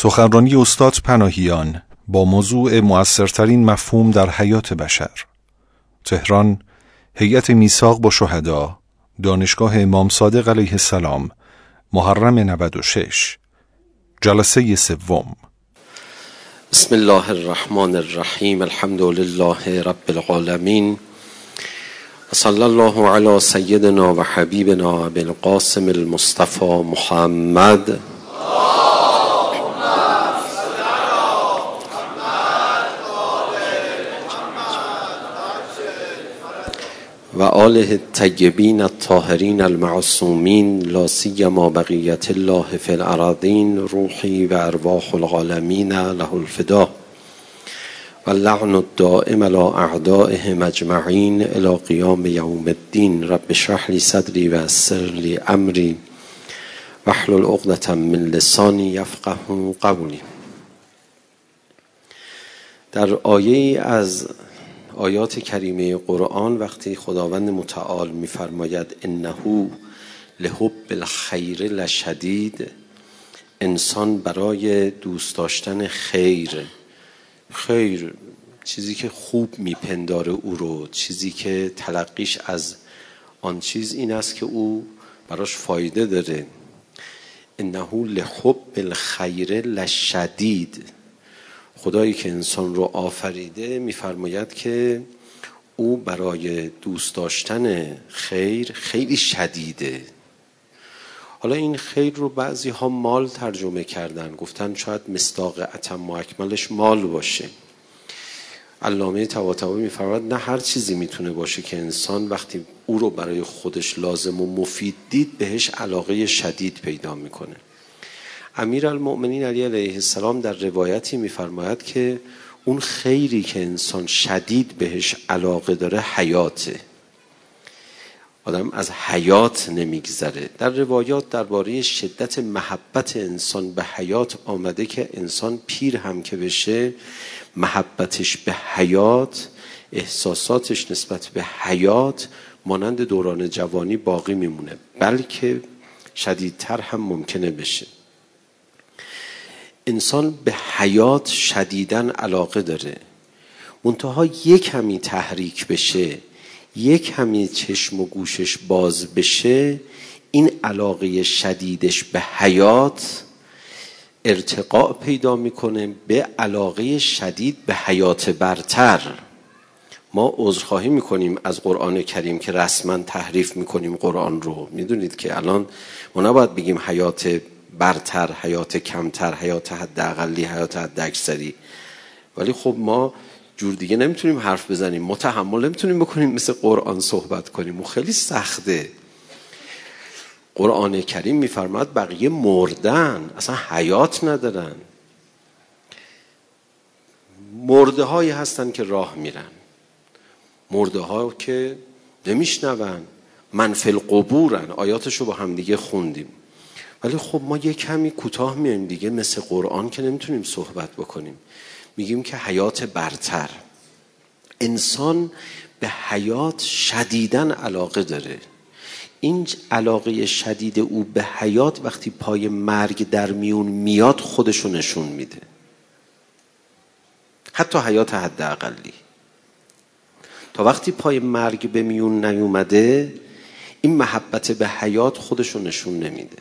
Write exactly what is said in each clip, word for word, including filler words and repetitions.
سخنرانی استاد پناهیان با موضوع مؤثرترین مفهوم در حیات بشر. تهران، هیئت میثاق با شهدا، دانشگاه امام صادق علیه السلام، محرم نود و شش. جلسه سوم. بسم الله الرحمن الرحیم. الحمد لله رب العالمین و صلی الله علی سیدنا و حبیبنا ابی القاسم المصطفى محمد و آله الطیبین الطاهرین المعصومین لا سیما بقیت الله فی الارضین روحی و ارواح العالمین له الفدا و اللعن الدائم علی اعدائهم اجمعین الی قیام یوم الدین. رب اشرح لی صدری و یسر لی امری واحلل عقدة من لسانی یفقهوا قولی. در آیه از آیات کریمه قرآن وقتی خداوند متعال می‌فرماید انه لحب الخیر لشدید، انسان برای دوست داشتن خیر خیر چیزی که خوب میپنداره او رو، چیزی که تلقیش از آن چیز این است که او براش فایده داره. انه لحب الخیر لشدید، خدایی که انسان رو آفریده میفرماید که او برای دوست داشتن خیر خیلی شدیده. حالا این خیر رو بعضی ها مال ترجمه کردن، گفتن شاید مصداق اتم و اکملش مال باشه. علامه طباطبایی میفرماید نه، هر چیزی میتونه باشه که انسان وقتی او رو برای خودش لازم و مفید دید بهش علاقه شدید پیدا میکنه. امیرالمؤمنین علی علیه السلام در روایتی میفرماید که اون خیری که انسان شدید بهش علاقه داره حیاته، آدم از حیات نمیگذره. در روایات درباره شدت محبت انسان به حیات آمده که انسان پیر هم که بشه محبتش به حیات، احساساتش نسبت به حیات مانند دوران جوانی باقی میمونه، بلکه شدیدتر هم ممکنه بشه. انسان به حیات شدیداً علاقه داره، منتها یک کمی تحریک بشه، یک کمی چشم و گوشش باز بشه، این علاقه شدیدش به حیات ارتقاء پیدا میکنه به علاقه شدید به حیات برتر. ما عذرخواهی میکنیم از قرآن کریم که رسما تحریف میکنیم قرآن رو. میدونید که الان ما نباید بگیم حیات برتر، حیات کمتر، حیات حداقلی، حیات حد اکثری، ولی خب ما جور دیگه نمیتونیم حرف بزنیم، ما تحمل نمیتونیم بکنیم مثل قرآن صحبت کنیم و خیلی سخته. قرآن کریم میفرماد بقیه مردن، اصلا حیات ندارن. مرده هایی هستن که راه میرن، مرده ها که نمیشنون، من فی القبورن، آیاتشو با هم دیگه خوندیم. ولی خب ما یک کمی کوتاه میایم دیگه، مثل قرآن که نمیتونیم صحبت بکنیم. میگیم که حیات برتر. انسان به حیات شدیداً علاقه داره. این علاقه شدید او به حیات وقتی پای مرگ در میون میاد خودشو نشون میده، حتی حیات حداقلی. تا وقتی پای مرگ به میون نیومده این محبت به حیات خودشو نشون نمیده.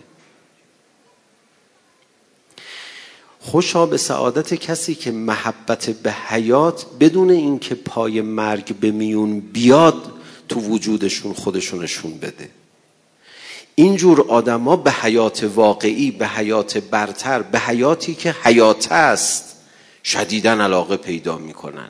خوشا به سعادت کسی که محبت به حیات بدون اینکه پای مرگ به میون بیاد تو وجودشون خودشون نشون بده. اینجور آدما به حیات واقعی، به حیات برتر، به حیاتی که حیات است شدیداً علاقه پیدا میکنن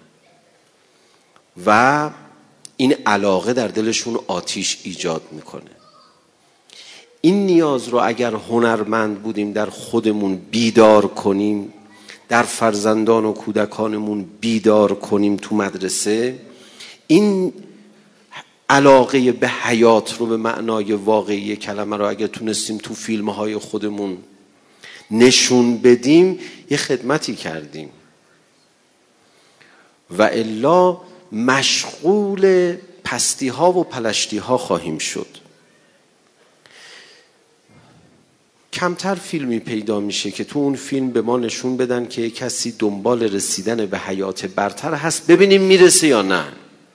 و این علاقه در دلشون آتیش ایجاد میکنه. این نیاز رو اگر هنرمند بودیم در خودمون بیدار کنیم، در فرزندان و کودکانمون بیدار کنیم، تو مدرسه این علاقه به حیات رو به معنای واقعی کلمه رو اگر تونستیم تو فیلم‌های خودمون نشون بدیم یه خدمتی کردیم، و الا مشغول پستی ها و پلشتی ها خواهیم شد. کمتر فیلمی پیدا میشه که تو اون فیلم به ما نشون بدن که کسی دنبال رسیدن به حیات برتر هست، ببینیم میرسه یا نه.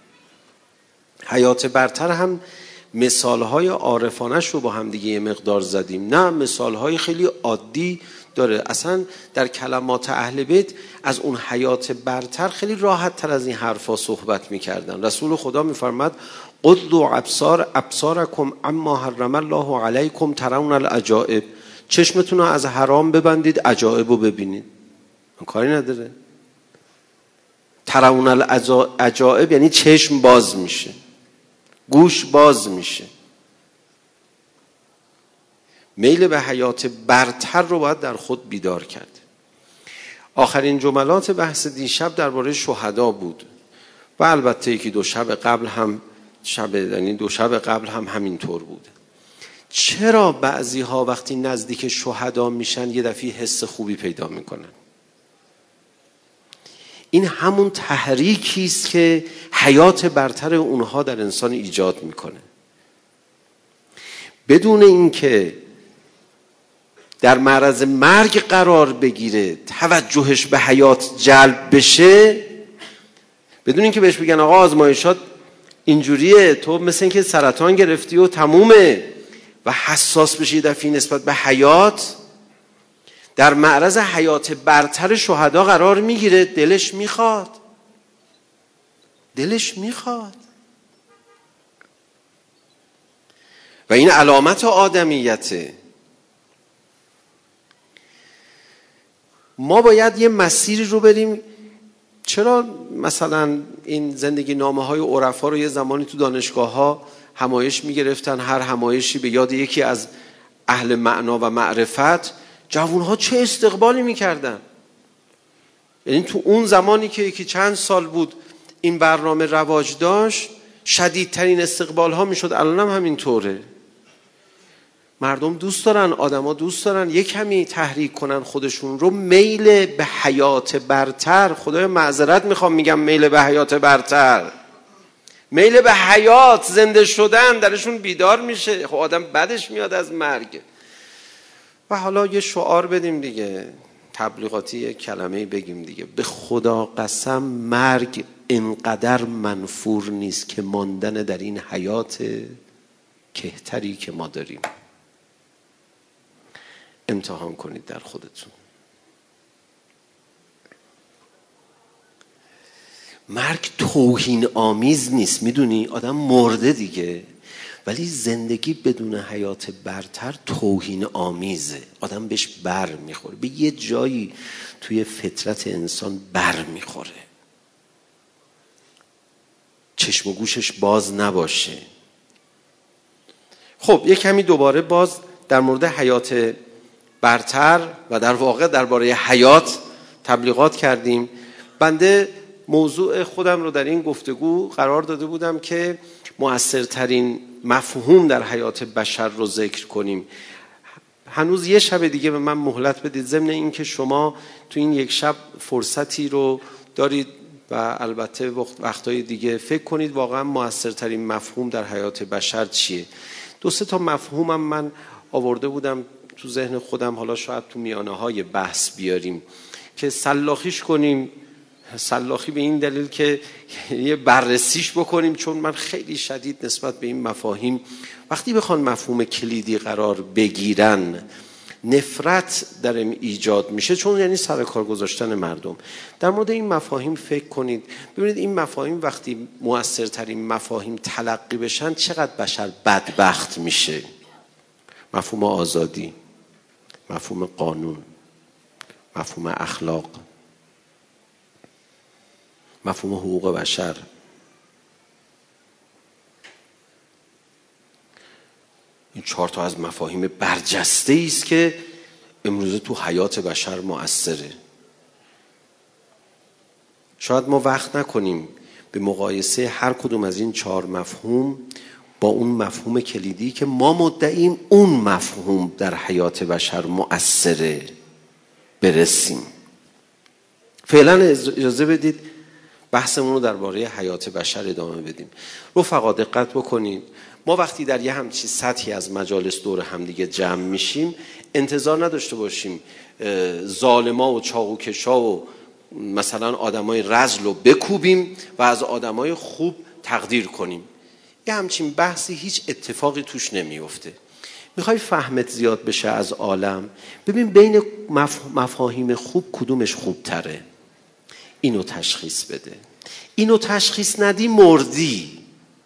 حیات برتر هم مثالهای عارفانش رو با هم دیگه یه مقدار زدیم، نه مثالهای خیلی عادی داره. اصلا در کلمات اهل بیت از اون حیات برتر خیلی راحت تر از این حرفا صحبت میکردن. رسول خدا میفرماد قضوا ابصار ابصارکم اما حرم الله علیکم ترون العجائب، چشمتون رو از حرام ببندید عجائب رو ببینید. کاری نداره. ترون العجائب یعنی چشم باز میشه، گوش باز میشه. میل به حیات برتر رو باید در خود بیدار کرد. آخرین جملات بحث دیشب درباره شهدا بود و البته یکی دو شب قبل هم شب یعنی دو شب قبل هم همینطور بود. چرا بعضی ها وقتی نزدیک شهدا میشن یه دفعه حس خوبی پیدا میکنن؟ این همون تحریکی است که حیات برتر اونها در انسان ایجاد میکنه. بدون اینکه در معرض مرگ قرار بگیره توجهش به حیات جلب بشه، بدون اینکه بهش بگن آقا آزمایشات اینجوریه، تو مثل اینکه سرطان گرفتی و تمومه، و حساس بشی دفعی نسبت به حیات، در معرض حیات برتر شهدا قرار میگیره. دلش میخواد دلش میخواد و این علامت آدمیته. ما باید یه مسیری رو بریم. چرا مثلا این زندگی نامه های عرفا رو یه زمانی تو دانشگاه ها همایش میگرفتن، هر همایشی به یاد یکی از اهل معنا و معرفت، جوون ها چه استقبالی میکردن. یعنی تو اون زمانی که یکی چند سال بود این برنامه رواج داشت، شدیدترین استقبال ها میشد. الان هم همینطوره. مردم دوست دارن، آدما دوست دارن یک کمی تحریک کنن خودشون رو. میل به حیات برتر، خدای معذرت میخوام میگم میل به حیات برتر، میل به حیات، زنده شدن درشون بیدار میشه. خب آدم بدش میاد از مرگ. و حالا یه شعار بدیم دیگه، تبلیغاتی یک کلمه بگیم دیگه: به خدا قسم مرگ اینقدر منفور نیست که ماندن در این حیات کهتری که ما داریم. امتحان کنید در خودتون. مرگ توهین آمیز نیست، میدونی؟ آدم مرده دیگه، ولی زندگی بدون حیات برتر توهین آمیزه. آدم بهش بر میخوره، به یه جایی توی فطرت انسان بر میخوره. چشم و گوشش باز نباشه. خب یک کمی دوباره باز در مورد حیات برتر و در واقع درباره حیات تبلیغات کردیم. بنده موضوع خودم رو در این گفتگو قرار داده بودم که مؤثرترین مفهوم در حیات بشر رو ذکر کنیم. هنوز یه شب دیگه به من مهلت بدید، ضمن این که شما تو این یک شب فرصتی رو دارید و البته وقت وقتای دیگه فکر کنید واقعا مؤثرترین مفهوم در حیات بشر چیه. دو سه تا مفهومم من آورده بودم تو ذهن خودم، حالا شاید تو میانه های بحث بیاریم که سلاخیش کنیم. سلاخی به این دلیل که یه بررسیش بکنیم، چون من خیلی شدید نسبت به این مفاهیم وقتی بخوان مفهوم کلیدی قرار بگیرن نفرت درم ایجاد میشه، چون یعنی سر کار گذاشتن مردم. در مورد این مفاهیم فکر کنید، ببینید این مفاهیم وقتی مؤثرترین مفاهیم تلقی بشن چقدر بشر بدبخت میشه. مفهوم آزادی، مفهوم قانون، مفهوم اخلاق، مفهوم حقوق بشر. این چهار تا از مفاهیم برجسته است که امروز تو حیات بشر مؤثره. شاید ما وقت نکنیم به مقایسه هر کدوم از این چهار مفهوم با اون مفهوم کلیدی که ما مدعیم اون مفهوم در حیات بشر مؤثره برسیم. فعلا اجازه بدید بحثمون رو درباره حیات بشر ادامه بدیم. رفقا دقت بکنید، ما وقتی در یه همچین سطحی از مجالس دور همدیگه جمع میشیم انتظار نداشته باشیم ظالما و چاقوکشا و مثلا آدمای رذل رو بکوبیم و از آدمای خوب تقدیر کنیم. یه همچین بحثی هیچ اتفاقی توش نمیفته. میخوای فهمت زیاد بشه از عالم، ببین بین مف... مفاهیم خوب کدومش خوب تره، اینو تشخیص بده. اینو تشخیص ندی مردی.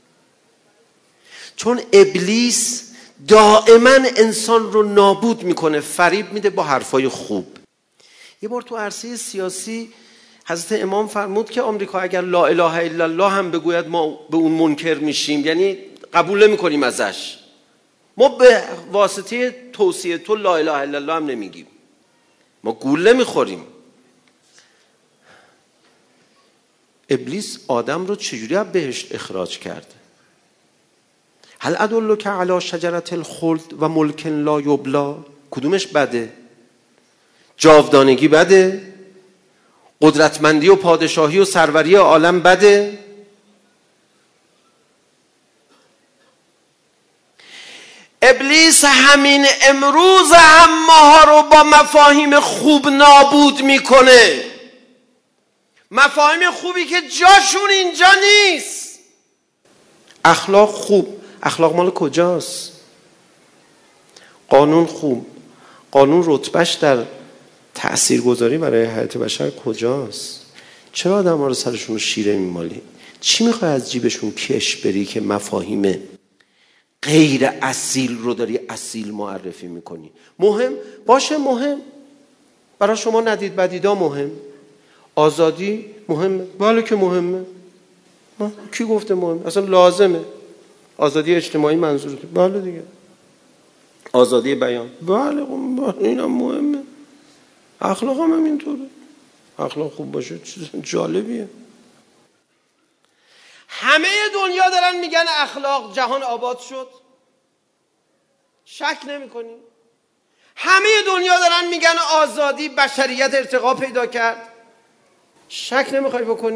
چون ابلیس دائما انسان رو نابود میکنه، فریب میده با حرفای خوب. یه بار تو عرصه سیاسی حضرت امام فرمود که آمریکا اگر لا اله الا الله هم بگوید ما به اون منکر میشیم، یعنی قبول نمیکنیم ازش. ما به واسطه توصیه تو لا اله الا الله هم نمیگیم، ما گول نمیخوریم. ابلیس آدم رو چجوری از بهشت اخراج کرد؟ هل ادلک علی شجرة الخلد و ملک لا یبلی؟ کدومش بده؟ جاودانگی بده؟ قدرتمندی و پادشاهی و سروری عالم بده؟ ابلیس همین امروز هم ماها رو با مفاهیم خوب نابود میکنه. مفاهیم خوبی که جاشون اینجا نیست. اخلاق خوب، اخلاق مال کجاست؟ قانون خوب، قانون رتبهش در تأثیرگذاری برای حیات بشر کجاست؟ چرا آدم ها رو سرشون رو شیره میمالی؟ چی میخوای از جیبشون کش بری که مفاهیم غیر اصیل رو داری اصیل معرفی میکنی؟ مهم باشه، مهم برای شما ندید بدیدا مهم. آزادی مهمه، بله که مهمه. کی گفته مهمه؟ اصلا لازمه. آزادی اجتماعی منظورته؟ بله دیگه. آزادی بیان؟ بله اینم مهمه. اخلاق هم همینطوره. اخلاق خوب باشه چیز جالبیه. همه دنیا دارن میگن اخلاق جهان آباد شد، شک نمی کنی؟ همه دنیا دارن میگن آزادی بشریت ارتقا پیدا کرد، شک نمیخوای بکنی؟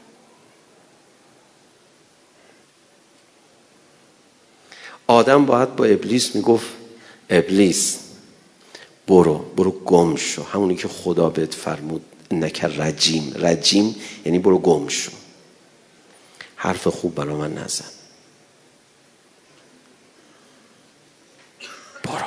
آدم باید با ابلیس میگفت ابلیس برو برو گم شو، همونی که خدا بهت فرمود انک رجیم. رجیم یعنی برو گم شو، حرف خوب برا من نزن، برو.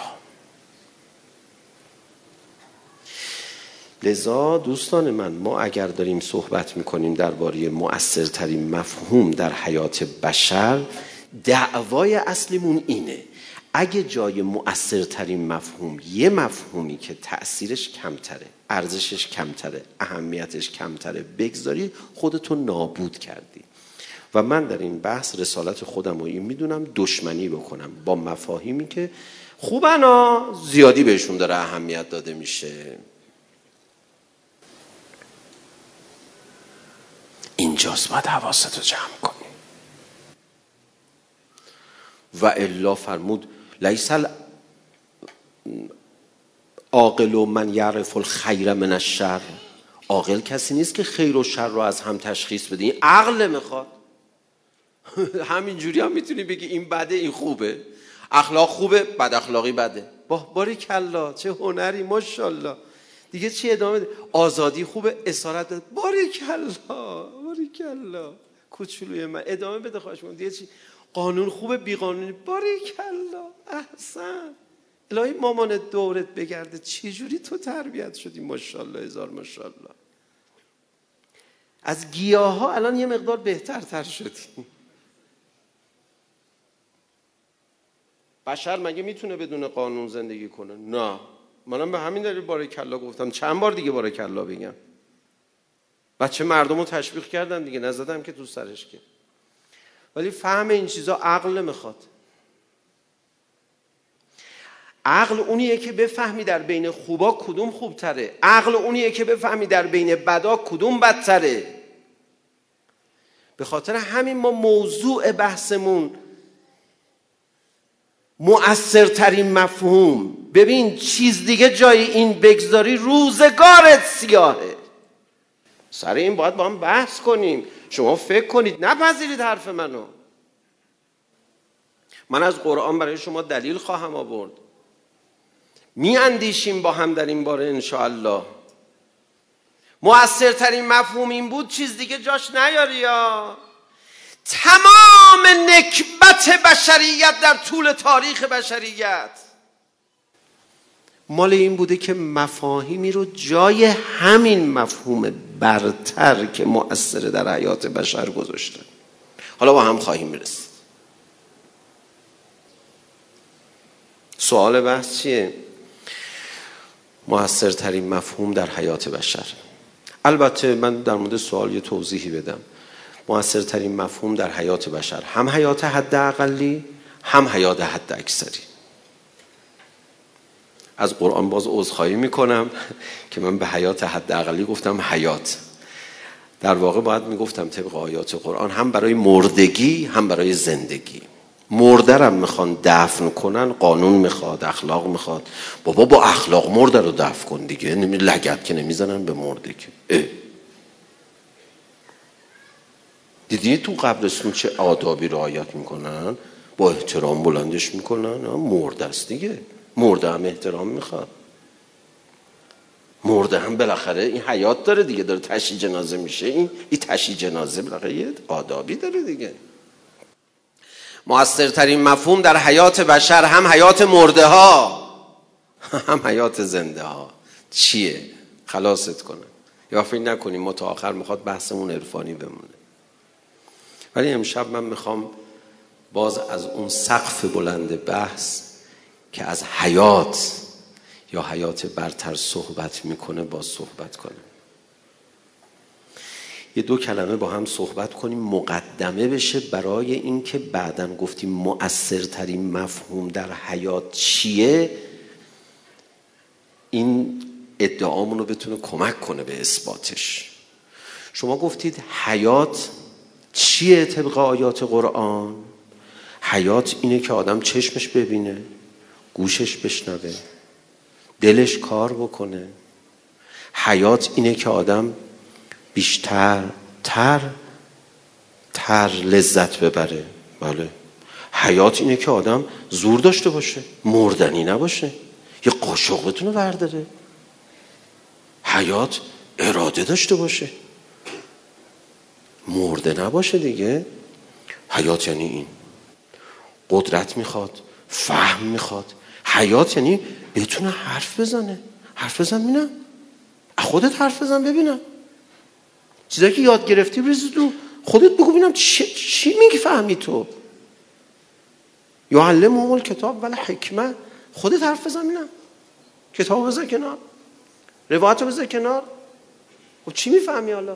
لذا دوستان من، ما اگر داریم صحبت میکنیم درباره مؤثرترین مفهوم در حیات بشر، دعوای اصلیمون اینه اگه جای مؤثرترین مفهوم یه مفهومی که تأثیرش کمتره، ارزشش کمتره، اهمیتش کمتره بگذاری، خودتو نابود کردی. و من در این بحث رسالت خودم رو این میدونم دشمنی بکنم با مفاهیمی که خوبن ها، زیادی بهشون داره اهمیت داده میشه. اینجاست باید حواستو جمع کنی. و الا فرمود لیس عاقل من یعرف الخیر من الشر. عاقل کسی نیست که خیر و شر رو از هم تشخیص بده، این عقل میخواد. همینجوری هم میتونی بگی این بده این خوبه، اخلاق خوبه بد اخلاقی بده. باریکلا چه هنری، ماشاءالله. دیگه چی ادامه ده؟ آزادی خوبه، اسارت بده. باریکلا باریکلا کوچولوی من، ادامه بده خواهش می‌کنم. دیگه چی؟ قانون خوبه، بی قانونی. باریکلا احسن. الهی مامان دورت بگرده چه جوری تو تربیت شدی، ماشاءالله هزار ماشاءالله. از گیاها الان یه مقدار بهتر تر شدی. بشر مگه میتونه بدون قانون زندگی کنه؟ نه. منم به همین دلیل باریکلا گفتم، چند بار دیگه باریکلا بگم. بچه مردم رو تشویق کردم دیگه، نزدم که تو سرش که. ولی فهم این چیزا عقل میخواد. عقل اونیه که بفهمی در بین خوبا کدوم خوبتره، عقل اونیه که بفهمی در بین بدا کدوم بدتره. به خاطر همین ما موضوع بحثمون مؤثرترین مفهوم. ببین چیز دیگه جای این بگذاری روزگارت سیاهه. سر این باید با هم بحث کنیم. شما فکر کنید، نپذیرید حرف منو. من از قرآن برای شما دلیل خواهم آورد. می اندیشیم با هم در این باره انشاءالله. مؤثرترین مفهوم این بود، چیز دیگه جاش نیاری یا تمام نکبت بشریت در طول تاریخ بشریت مال این بوده که مفاهیمی رو جای همین مفهوم برتر که مؤثر در حیات بشر گذاشته. حالا با هم خواهیم رسید. سوال بحث چیه؟ مؤثرترین مفهوم در حیات بشر. البته من در مورد سوال یه توضیحی بدم. مؤثرترین مفهوم در حیات بشر هم حیات حد اقلی هم حیات حد اکثری. از قرآن باز عذرخواهی میکنم که من به حیات حد اقلی گفتم حیات. در واقع باید میگفتم طبق آیات قرآن هم برای مردگی هم برای زندگی. مرده رو میخوان دفن کنن، قانون میخواد، اخلاق میخواد. بابا با اخلاق مرده رو دفن کن دیگه، نمی لگد که نمیزنن به مرده که. دیدی تو قبرستون چه آدابی رعایت میکنن؟ با احترام بلندش میکنن. مرده است دیگه، مرده هم احترام میخواد. مرده هم بالاخره این حیات داره دیگه، داره تشییع جنازه میشه. این این تشییع جنازه بالاخره یه آدابی داره دیگه. مؤثرترین مفهوم در حیات بشر هم حیات مرده ها هم حیات زنده ها چیه؟ خلاصت کنم. یا فکر نکنیم ما تا آخر میخواد بحثمون عرفانی بمونه. ولی امشب من میخوام باز از اون سقف بلند بحث که از حیات یا حیات برتر صحبت میکنه باز صحبت کنم. یه دو کلمه با هم صحبت کنیم، مقدمه بشه برای این که بعداً گفتیم مؤثرترین مفهوم در حیات چیه، این ادعامون رو بتونه کمک کنه به اثباتش. شما گفتید حیات چیه طبق آیات قرآن؟ حیات اینه که آدم چشمش ببینه، گوشش بشنوه، دلش کار بکنه. حیات اینه که آدم بیشتر تر تر لذت ببره. بله. حیات اینه که آدم زور داشته باشه، مردنی نباشه، یه قاشق بتونه برداره. حیات اراده داشته باشه، مرده نباشه دیگه. حیات یعنی این. قدرت میخواد، فهم میخواد. حیات یعنی بتونه حرف بزنه. حرف بزن ببینم، خودت حرف بزن ببینم. چیزایی که یاد گرفتی بریز تو خودت بگو ببینم چی, چی میگی فهمی تو. یعلمهم الکتاب والحکمه. خودت حرف بزن ببینم. کتابو بذار کنار، روایتو بذار کنار. خب چی میفهمی حالا؟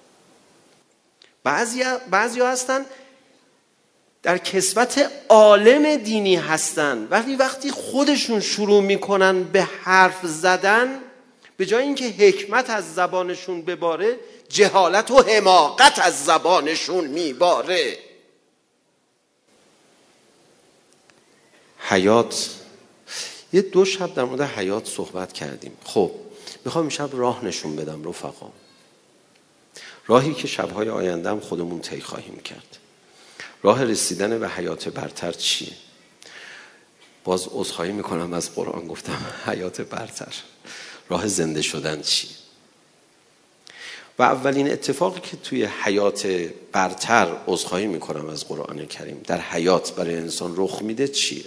بعضیا بعضیا هستن در کسوت عالم دینی هستن، وقتی وقتی خودشون شروع میکنن به حرف زدن، به جای اینکه حکمت از زبانشون بباره، جهالت و حماقت از زبانشون میباره. حیات، یه دو شب در مورد حیات صحبت کردیم. خب میخوام این شب راه نشون بدم رفقا، راهی که شبهای آینده هم خودمون طی خواهیم کرد. راه رسیدن به حیات برتر چیه؟ باز عذرخواهی میکنم از قرآن گفتم حیات برتر. راه زنده شدن چیه؟ و اولین اتفاقی که توی حیات برتر، عذرخواهی میکنم از قرآن کریم، در حیات برای انسان رخ میده چیه؟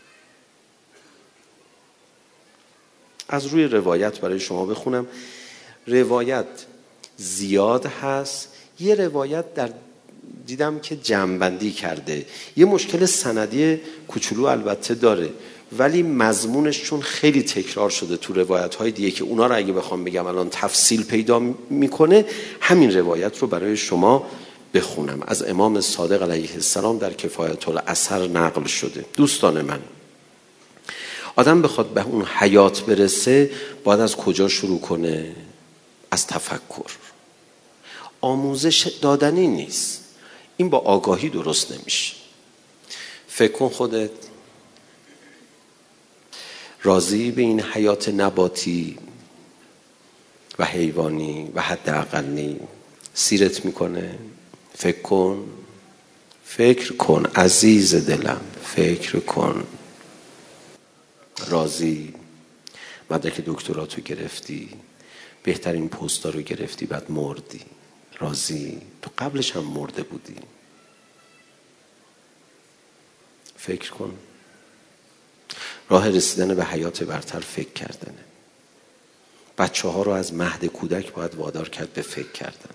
از روی روایت برای شما بخونم. روایت زیاد هست. یه روایت در دیدم که جمع‌بندی کرده. یه مشکل سندی کوچولو البته داره، ولی مضمونش چون خیلی تکرار شده تو روایت‌های دیگه که اونا رو اگه بخوام بگم الان تفصیل پیدا میکنه، همین روایت رو برای شما بخونم. از امام صادق علیه السلام در کفایت الاثر نقل شده. دوستان من، آدم بخواد به اون حیات برسه باید از کجا شروع کنه؟ از تفکر. آموزش دادنی نیست. این با آگاهی درست نمیشه. فکر کن خودت راضی به این حیات نباتی و حیوانی و حداقلی سیرت میکنه؟ فکر کن فکر کن عزیز دلم، فکر کن. راضی مدرک دکتراتو گرفتی، بهترین پستا رو گرفتی، بعد مردی. راضی تو قبلش هم مرده بودی. فکر کن. راه رسیدن به حیات برتر فکر کردنه. بچه ها رو از مهد کودک باید وادار کرد به فکر کردن.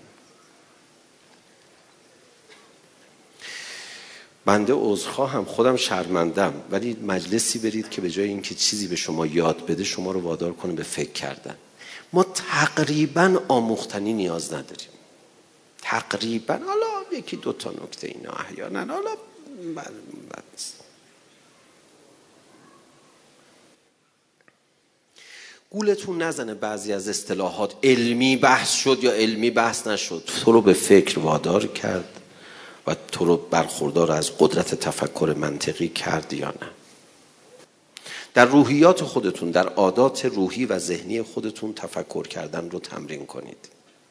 بنده عذرخواهم، خودم شرمندم، ولی مجلسی برید که به جای اینکه چیزی به شما یاد بده شما رو وادار کنه به فکر کردن. ما تقریبا آموختنی نیاز نداریم. تقریبا، حالا یکی دوتا نکته اینا احیانا، حالا بد نیست. گولتون نزنه بعضی از اصطلاحات علمی بحث شد یا علمی بحث نشد، تو رو به فکر وادار کرد و تو رو برخوردار از قدرت تفکر منطقی کرد یا نه. در روحیات خودتون، در عادات روحی و ذهنی خودتون تفکر کردن رو تمرین کنید.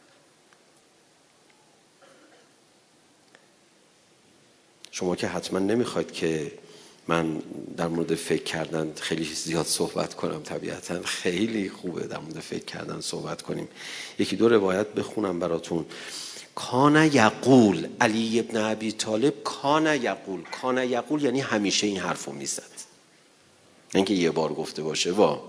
شما که حتما نمیخواید که من در مورد فکر کردن خیلی زیاد صحبت کنم، طبیعتا خیلی خوبه در مورد فکر کردن صحبت کنیم. یکی دو روایت بخونم براتون. کان یقول، علی ابن ابی طالب کان یقول، کان یقول یعنی همیشه این حرفو میزد، اینکه یه بار گفته باشه. وا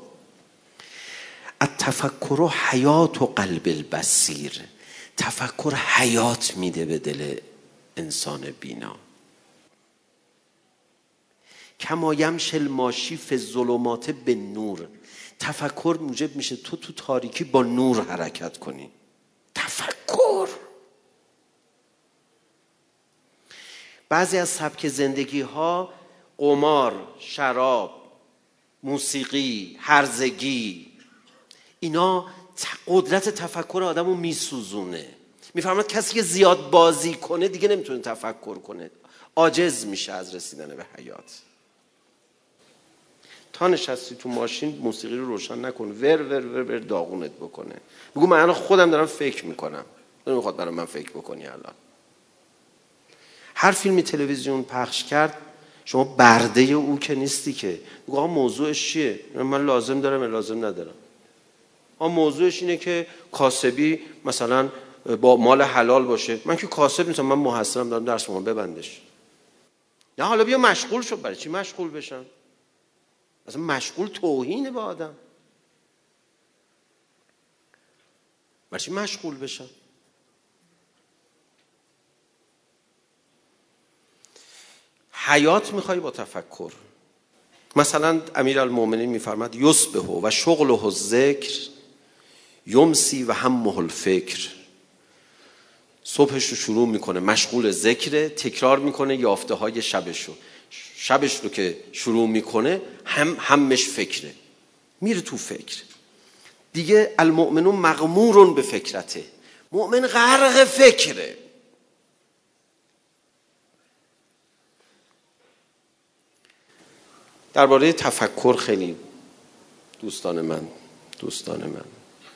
التفکر حیات و قلب البصیر، تفکر حیات میده به دل انسان بینا. کما یمشی الماشی فی الظلمات بالنور، تفکر موجب میشه تو تو تاریکی با نور حرکت کنی. تفکر. بعضی از سبک زندگی ها قمار، شراب، موسیقی، هرزگی، اینا قدرت تفکر آدمو میسوزونه. میفرماد کسی که زیاد بازی کنه دیگه نمیتونه تفکر کنه، عاجز میشه از رسیدن به حیات. تا نشستی تو ماشین موسیقی رو روشن نکن، ور ور ور ور داغونت بکنه. بگو من الان خودم دارم فکر میکنم، نمیخواد برای من فکر بکنی. الان هر فیلمی تلویزیون پخش کرد شما برده او که نیستی که. بگو آقا موضوعش چیه؟ من لازم دارم یا لازم ندارم؟ آقا موضوعش اینه که کاسبی مثلا با مال حلال باشه. من که کاسب نیستم، من محصلم، دارم درس میخونم، ببندش. نه حالا بیا مشغول شو. برای چی مشغول بشم؟ اصلا مشغول توهینه به آدم. برای چی مشغول بشم؟ حیات میخوای با تفکر. مثلا امیرالمومنین میفرماد یصبح و شغله الذکر یمسی و همه الفکر. صبحش رو شروع میکنه مشغول ذکره، تکرار میکنه یافته های شبش رو. شبش رو که شروع میکنه هم همش فکره، میره تو فکر دیگه. المؤمنون مغمورون به فکرته، مؤمن غرق فکره. درباره تفکر خیلی دوستان من دوستان من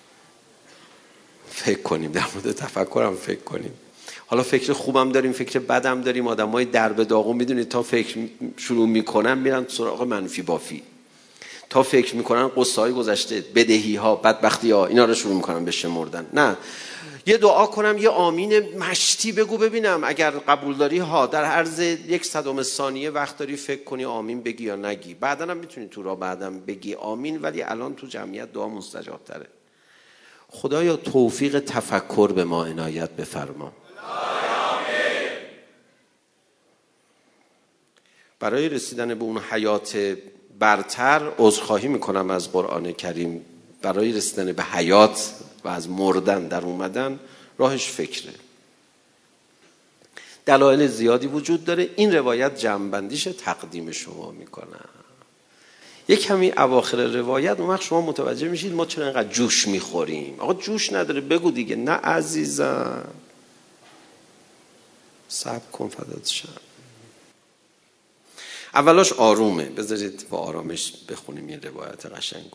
فکر کنیم، در مورد تفکر هم فکر کنیم. حالا فکر خوبم داریم، فکر بدم داریم. آدمای درب داغون میدونید تا فکر شروع میکنن میرن سراغ منفی بافی، تا فکر میکنن قصه های گذشته، بدهی ها، بدبختی ها، اینا رو شروع میکنن به شمردن. نه، یه دعا کنم، یه آمین مشتی بگو ببینم. اگر قبول داری ها، در عرض یک صدم ثانیه وقت داری فکر کنی آمین بگی یا نگی. بعدا هم میتونی تو را بعدم بگی آمین، ولی الان تو جمعیت دعا مستجاب تره. خدایا توفیق تفکر به ما عنایت بفرما. برای رسیدن به اون حیات برتر عذرخواهی میکنم از قرآن کریم. برای رسیدن به حیات و از مردن در اومدن راهش فکره. دلایل زیادی وجود داره. این روایت جمع‌بندیش تقدیم شما میکنم. یک کمی اواخر روایت اون وقت شما متوجه میشید ما چرا اینقدر جوش میخوریم. آقا جوش نداره بگو دیگه. نه عزیزم، صبر کن فدات شم. اولاش آرومه، بذارید با آرامش بخونیم این روایت قشنگو.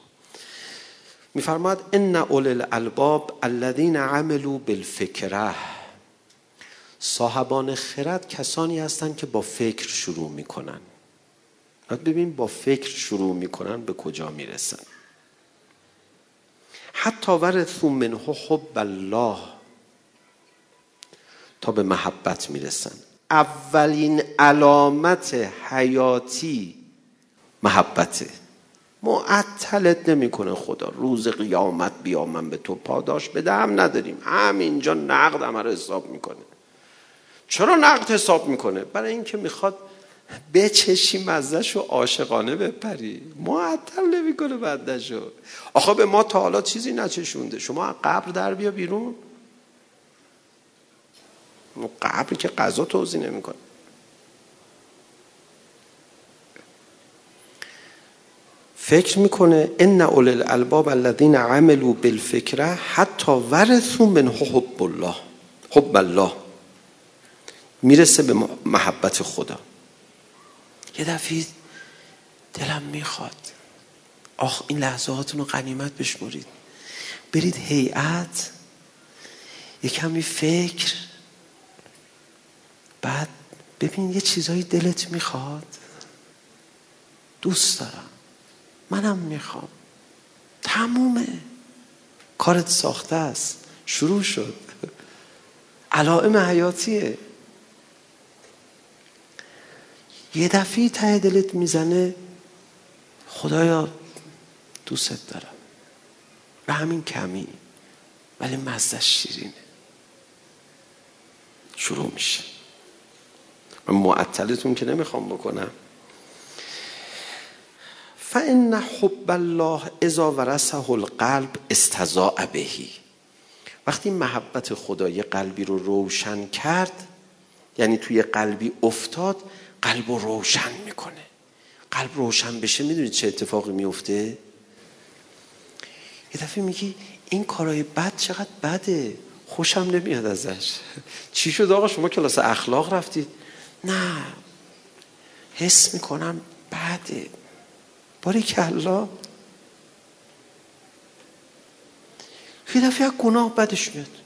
میفرماد ان اول الالباب الذين عملوا بالفکره صاحبان خرد کسانی هستند که با فکر شروع میکنن. بعد ببین با فکر شروع میکنن به کجا میرسن. حتی ورثوا منه حب الله، تا به محبت میرسن. اولین علامت حیاتی محبته. معطلت نمیکنه خدا. روز قیامت بیا من به تو پاداش بدم نداریم، همینجا نقد همه رو حساب میکنه. چرا نقد حساب میکنه؟ برای اینکه میخواد بچشی مزهشو، عاشقانه بپری. معطل نمیکنه بندشو. آخه به ما تا حالا چیزی نچشونده. شما قبر در بیا بیرون، قبر که قضا توزیع نمیکنه. فکر میکنه ان اولي الالباب الذين عملوا بالفکره حتی ورثوا منه حب الله، حب الله، میرسه به محبت خدا. یه دفعه دلم میخواد آخ این لحظاتون رو غنیمت بشمرید، برید هیئت، یه کمی فکر، بعد ببین یه چیزایی دلت میخواد، دوست دارم، منم میخوام، تمومه، کارت ساخته است، شروع شد، علائم حیاتیه. یه دفعه ته دلت میزنه خدایا دوست دارم، به همین کمی ولی مزهش شیرینه. شروع میشه. من معطلتون که نمیخوام بکنم. فإن حب الله اذا ورثه القلب استضاء به. وقتی محبت خدا یه قلبی رو روشن کرد، یعنی توی قلبی افتاد، قلب رو روشن میکنه. قلب روشن بشه میدونید چه اتفاقی میفته؟ یه دفعه میگی این کارهای بد چقدر بده، خوشم نمیاد ازش. چی شد آقا شما کلاس اخلاق رفتید؟ نه، حس میکنم بده. باریکالله. یه دفعه گناه بدش میاد.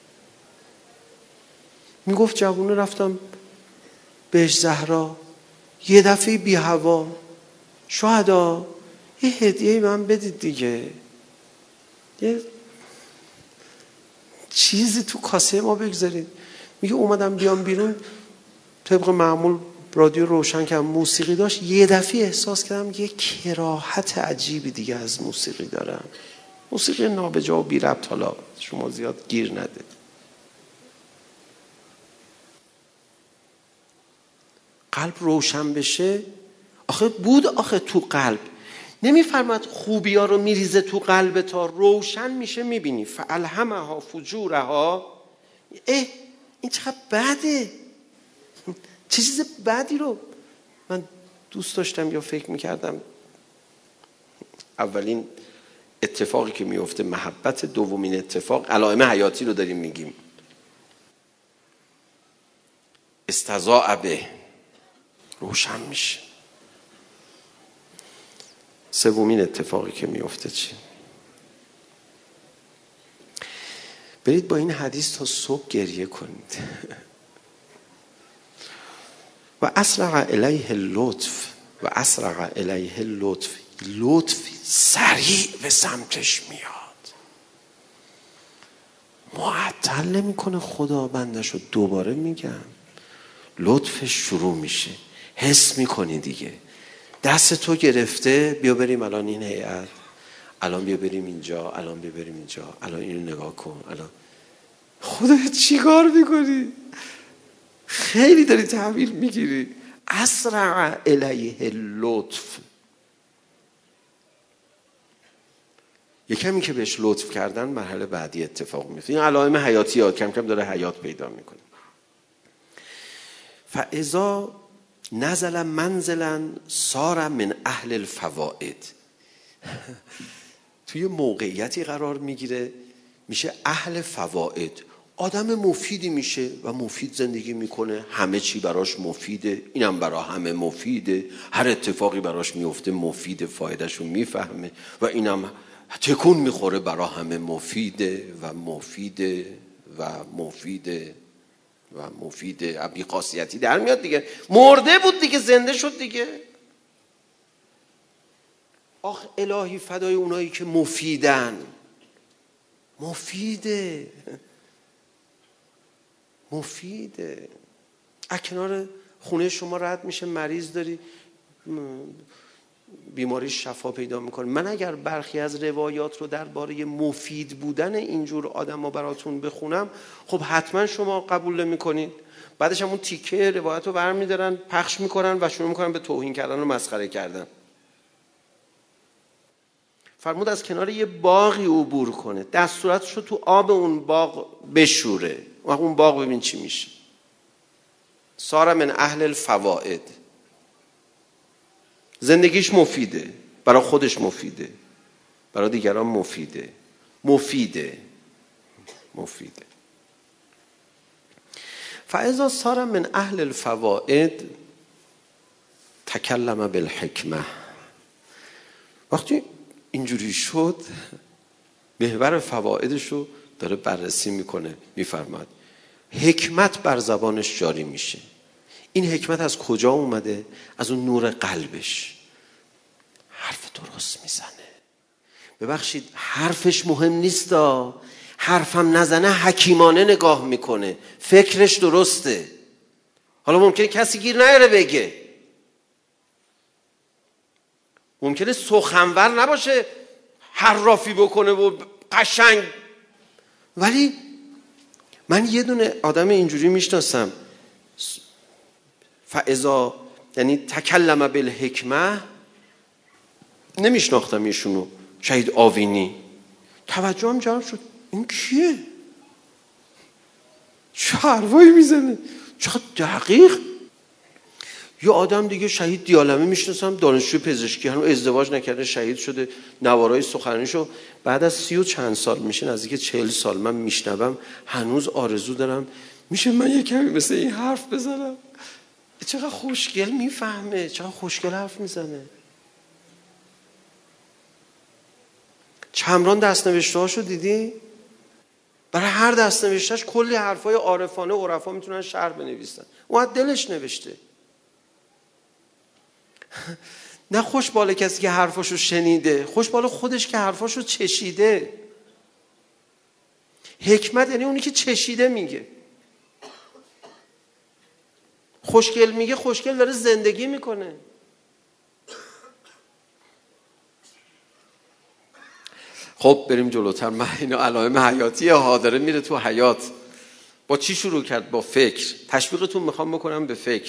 میگفت جوونه رفتم بهش زهرا، یه دفعه بی هوا، شهدا یه هدیه من بدید دیگه، یه چیزی تو کاسه ما بگذارید. میگه اومدم بیام بیرون، طبق معمول رادیو روشن کردم، موسیقی داشت، یه دفعه احساس کردم یه کراهت عجیبی دیگه از موسیقی دارم. موسیقی نابجا و بی ربط، حالا شما زیاد گیر نده. قلب روشن بشه. آخه بود آخه تو قلب نمیفرماد خوبی ها رو میریزه تو قلب تا روشن میشه، میبینی فالهمها فجورها. اه این چقدر بده، چه چیز بدی رو من دوست داشتم یا فکر میکردم. اولین اتفاقی که میفته محبت، دومین اتفاق علائم حیاتی رو داریم میگیم، استضاء به، روشن میشه. سومین اتفاقی که میفته چی؟ برید با این حدیث تا صبح گریه کنید. و اسرع الیه اللطف، و اسرع الیه اللطف، لطف سریع به سمتش میاد، معطل نمیکنه خدا بندشو. دوباره میگم لطفش شروع میشه، حس میکنی دیگه دست تو گرفته، بیا بریم الان این هیئت، الان بیا بریم اینجا، الان بیا بریم اینجا، الان اینو نگاه کن، الان خودت چی کار میکنی؟ خیلی داری تحویل میگیری. اسرع الیه اللطف. یکمی که بهش لطف کردن مرحله بعدی اتفاق میفته. این علائم حیاتی ها کم کم داره حیات پیدا میکنه. فاذا نزل منزلا صار من اهل الفوائد. توی موقعیتی قرار میگیره میشه اهل فوائد، آدم مفیدی میشه و مفید زندگی میکنه، همه چی براش مفیده، اینم برا همه مفیده، هر اتفاقی براش میفته مفیده، فایدهشو میفهمه و اینم تکون میخوره برا همه مفیده و مفیده و مفیده و مفید بی خاصیتی در میاد دیگه. مرده بود دیگه، زنده شد دیگه. آخ الهی فدای اونایی که مفیدن. مفیده مفیده از کنار خونه شما رد میشه، مریض داری، بیماری شفا پیدا میکنه. من اگر برخی از روایات رو درباره مفید بودن اینجور آدما براتون بخونم، خب حتما شما قبول نمیکنید. بعدش هم اون تیکه روایت رو برمیدارن پخش میکنن و شروع میکنن به توهین کردن و مسخره کردن. فرمود از کنار یه باغی عبور کنه، دستوراتشو تو آب اون باغ بشوره و اون باغ ببین چی میشه. سار من اهل الفوائد. زندگیش مفیده، برای خودش مفیده، برای دیگران مفیده. مفیده مفیده فاذا صار من اهل الفوائد تکلم بالحکمه. وقتی اینجوری شد، محور فوائدش رو داره بررسی میکنه، میفرماد حکمت بر زبانش جاری میشه. این حکمت از کجا اومده؟ از اون نور قلبش. حرف درست میزنه. ببخشید حرفش مهم نیست، حرفم نزنه حکیمانه نگاه میکنه، فکرش درسته. حالا ممکنه کسی گیر نیاره بگه، ممکنه سخنور نباشه حرافی بکنه و قشنگ، ولی من یه دونه آدم اینجوری میشناسم فاذا یعنی تکلم بالحکمه، نمیشناختم ایشونو، شهید آوینی. توجهم جلب شد، این کیه؟ چه حرفایی میزنه، چقدر دقیق. یه آدم دیگه شهید دیالمه میشناسم، دانشجوی پزشکی، هنوز ازدواج نکرده، شهید شده، نوارای سخنرانیشو بعد از سی و چند سال میشه، نزدیک چهل سال من میشنوم، هنوز آرزو دارم میشه من یه کمی مثل این حرف بزنم. چقدر خوشگل میفهمه، چقدر خوشگل حرف میزنه. چمران دستنوشته هاشو دیدی؟ برای هر دستنوشتهش کلی حرفای عارفانه عرفا میتونن شعر بنویسن. اون از دلش نوشته. نه خوشباله کسی که حرفاشو شنیده، خوشباله خودش که حرفاشو چشیده. حکمت یعنی اونی که چشیده میگه. خوشگل میگه، خوشگل داره زندگی میکنه. خب بریم جلوتر. من اینو علائم حیاتی حاضره میره تو حیات. با چی شروع کرد؟ با فکر. تشویقتون میخوام بکنم به فکر.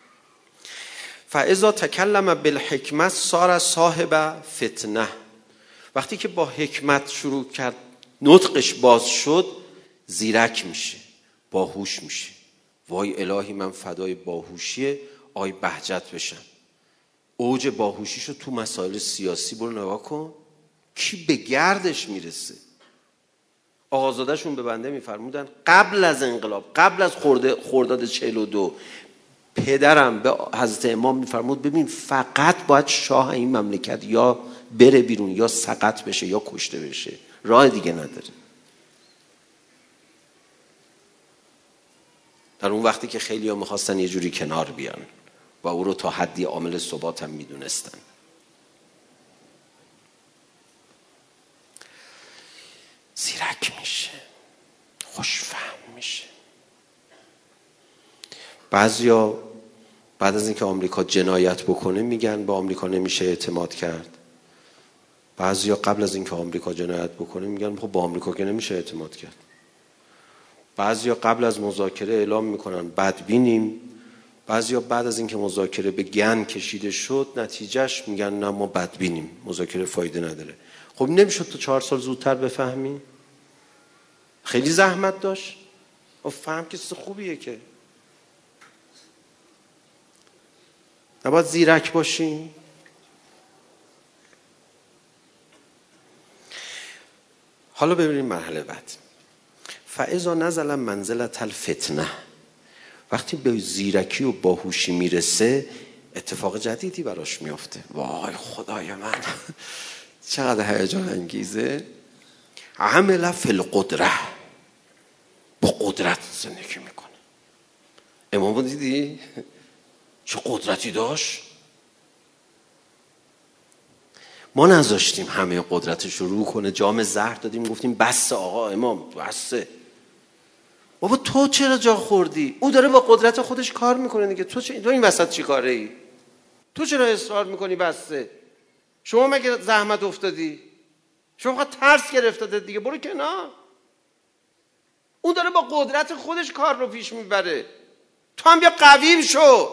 فاذا تکلم بالحکمت صار صاحب فتنه. وقتی که با حکمت شروع کرد، نطقش باز شد، زیرک میشه، باهوش میشه. وای الهی من فدای باهوشی آی بهجت بشم. اوج باهوشیشو تو مسائل سیاسی برو نگاه کن، کی به گردش میرسه. آقازادهشون به بنده میفرمودن قبل از انقلاب، قبل از خرداد چهل و دو، پدرم به حضرت امام میفرمود ببین فقط باید شاه این مملکت یا بره بیرون یا سقط بشه یا کشته بشه، راه دیگه نداره. در اون وقتی که خیلی ها میخواستن یه جوری کنار بیان و او رو تا حدی عامل ثبات هم میدونستن. زیرک میشه، خوشفهم میشه. بعضیا بعد از اینکه آمریکا جنایت بکنه میگن به آمریکا نمیشه اعتماد کرد. بعضیا قبل از اینکه آمریکا جنایت بکنه میگن خب با آمریکا که نمیشه اعتماد کرد. بعضیا قبل از مذاکره اعلام میکنن بدبینیم. بعضیا بعد از اینکه مذاکره به گن کشیده شد نتیجهش میگن نه ما بدبینیم، مذاکره فایده نداره. خب نمیشد تو چهار سال زودتر بفهمی؟ خیلی زحمت داشت. و فهم که چیز خوبیه که نباید زیرک باشی. حالا ببینیم مرحله بعد. فاذا نزل منزلة الفتنه. وقتی به زیرکی و باهوشی میرسه اتفاق جدیدی براش میفته. وای خدای من چقدر هیجان انگیزه. عمل فی القدره. با قدرت زندگی میکنه. امامو دیدی؟ چه قدرتی داشت؟ ما نذاشتیم همه قدرتش رو رو کنه، جام زهر دادیم، گفتیم بس آقا امام بسه. بابا تو چرا جا خوردی؟ او داره با قدرت خودش کار میکنه دیگه. تو چه؟ تو این وسط چی کاره ای؟ تو چرا اصرار میکنی بسه؟ شما مگه زحمت افتادی؟ شما فقط ترس گرفتاده دیگه، برو کنار. اون داره با قدرت خودش کار رو پیش میبره، تو هم بیا قویم شو.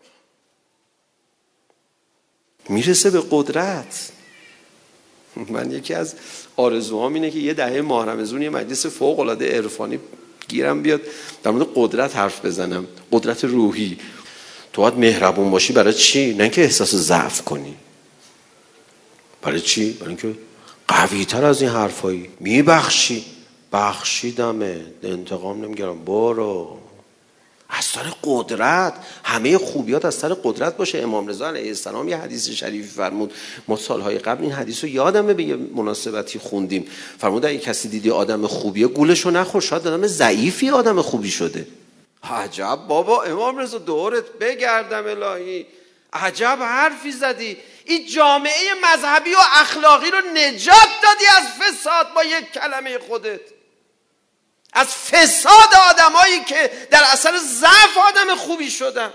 میرسه به قدرت. من یکی از آرزوهام اینه که یه دهه ماه رمضان یه مجلس فوق العاده عرفانی گیرم بیاد در مورد قدرت حرف بزنم، قدرت روحی. تو باید مهربون باشی. برای چی؟ نه اینکه احساس ضعف کنی. برای چی؟ برای اینکه قوی تر از این حرفایی. میبخشی. بخشیدمه، انتقام نمیگیرم، برو. از سر قدرت. همه خوبیات از سر قدرت باشه. امام رضا علیه السلام یه حدیث شریفی فرمود، ما سالهای قبل این حدیث رو یادمه به یه مناسبتی خوندیم. فرمود اگه کسی دیدی آدم خوبیه گولشو نخور، شاید آدم ضعیفی آدم خوبی شده. عجب بابا امام رضا دورت بگردم الهی، عجب حرفی زدی. این جامعه مذهبی و اخلاقی رو نجات دادی از فساد با یک کلمه خودت، از فساد آدمایی که در اثر ضعف آدم خوبی شدن.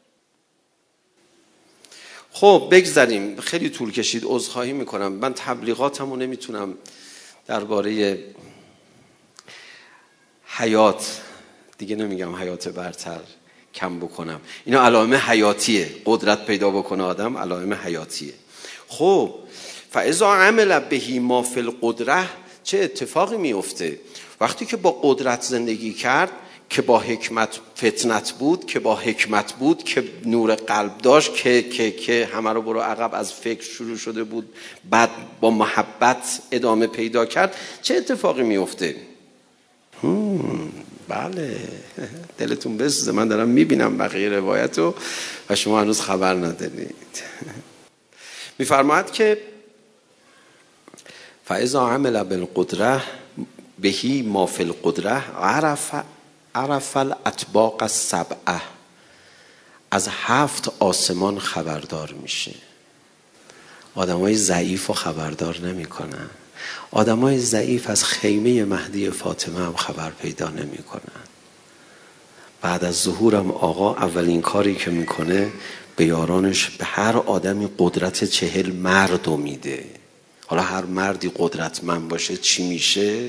خب بگذاریم، خیلی طول کشید، عذرخواهی میکنم. من تبلیغاتمو نمیتونم درباره حیات، دیگه نمیگم حیات برتر، کم بکنم. اینا علائم حیاتیه. قدرت پیدا بکنه آدم علائم حیاتیه. خب فاذا عمل به ما فی القدره، چه اتفاقی میفته وقتی که با قدرت زندگی کرد، که با حکمت فتنت بود، که با حکمت بود، که نور قلب داشت، که که که همه رو برو عقب از فکر شروع شده بود، بعد با محبت ادامه پیدا کرد، چه اتفاقی میفته؟ بله دلتون بسوزه، من دارم میبینم بقیه روایتو و شما هنوز خبر ندارید. میفرماید که فاذا عمل بالقدره بهی ما فی القدره عرف عرف الاطباق السبعه، از هفت آسمان خبردار میشه. آدمای ضعیف رو خبردار نمیکنن. آدمای ضعیف از خیمه مهدی فاطمه هم خبر پیدا نمیکنن. بعد از ظهورم آقا اولین کاری که میکنه به یارانش، به هر آدمی قدرت چهل مرد رو میده. حالا هر مردی قدرتمند باشه چی میشه؟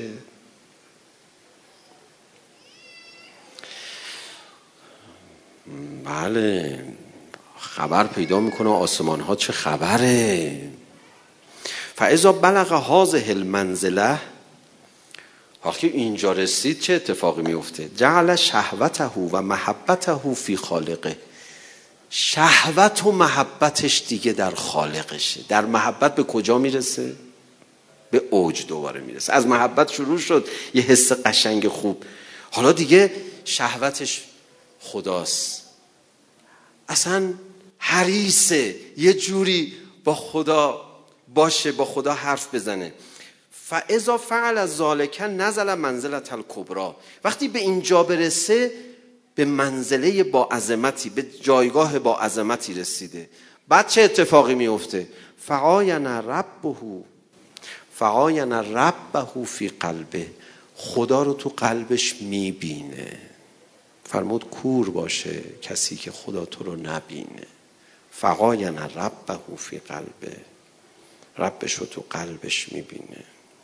بله خبر پیدا میکنه آسمان ها چه خبره. فاذا بلغ هذه المنزله، وقتی اینجا رسید چه اتفاقی میفته؟ جعل شهوته و محبته فی خالقه. شهوت و محبتش دیگه در خالقشه. در محبت به کجا میرسه؟ به اوج دوباره میرسه. از محبت شروع شد یه حس قشنگ خوب، حالا دیگه شهوتش خداست. اصلا حریصه یه جوری با خدا باشه، با خدا حرف بزنه. فاذا فعل ذلک نزل منزله الکبری، وقتی به اینجا برسه به منزله با عظمتی، به جایگاه با عظمتی رسیده. بعد چه اتفاقی میفته؟ فعاین ربه فعاین ربه فی قلبه، خدا رو تو قلبش میبینه. فرمود کور باشه کسی که خدا تو رو نبینه. فعاین ربه فی قلبه، ربش رو تو قلبش میبینه.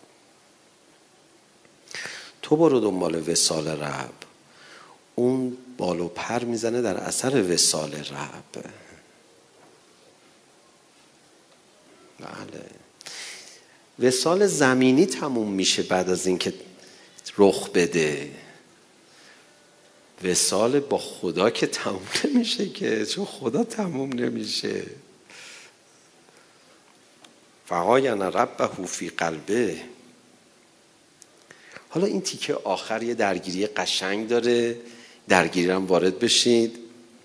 تو برو دنبال وصال رب، اون بالو پر میزنه در اثر وصال رب. بله وصال زمینی تموم میشه بعد از اینکه رخ بده. وصال با خدا که تموم نمیشه که، چون خدا تموم نمیشه. فعاین ربه فی قلبه. حالا این تیکه آخر یه درگیری قشنگ داره، درگیری هم وارد بشید.